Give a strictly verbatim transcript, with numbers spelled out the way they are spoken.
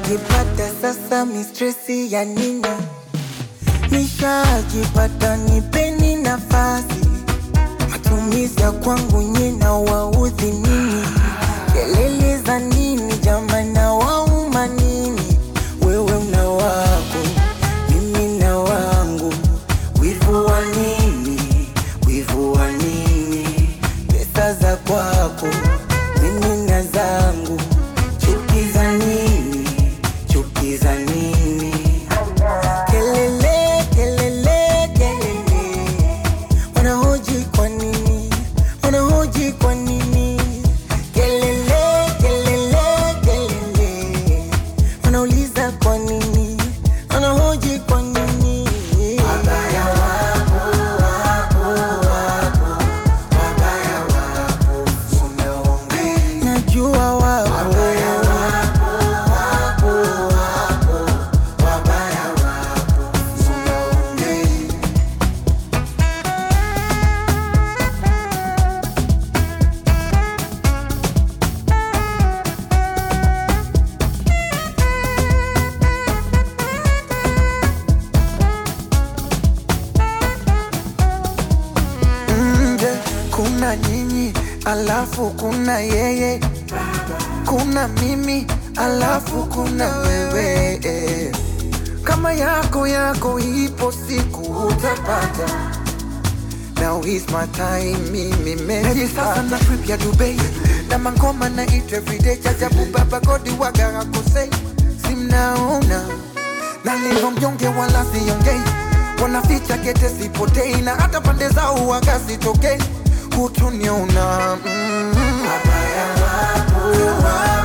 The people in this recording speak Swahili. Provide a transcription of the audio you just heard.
Nishajipata sasa mistresi ya nini? Nishajipata nipeni nafasi. Matumizi ya kwangu nyina waudhi nini? Kelele za nini jamani na wauma nini? Wewe una wako, mimi na wangu. Wivu wa nini? Wivu wa nini? Pesa za kwako, mimi na zangu. Chuki za nini? Chuki za nini? Kelele, kelele, kelele. Wanahoji kwa nini? Wanahoji kwa nini? Kelele, kelele, kelele. Wanauliza kwa nini? Wanahoji kwa nini? Wabaya wapo, wapo, wapo. Wabaya wapo, unaongea. Najua wapo. Wabaya wapo, wapo, wapo. Wabaya wapo, unaongea. Nje kuna nyinyi alafu kuna yeye, kuna mimi alafu kuna wewe. Kama yako yako ipo siku utapata. Now is my time, mimi meji sasa na trip ya Dubai. Na mangoma na eat everyday. Chajabu baba godi waga hakosei. Simnaona na livo mjonge wala siongei. Wanaficha kete sipotei. Na hata pande zao waga sitokei. Hutuniona mm -hmm. Wabaya wapo, wapo.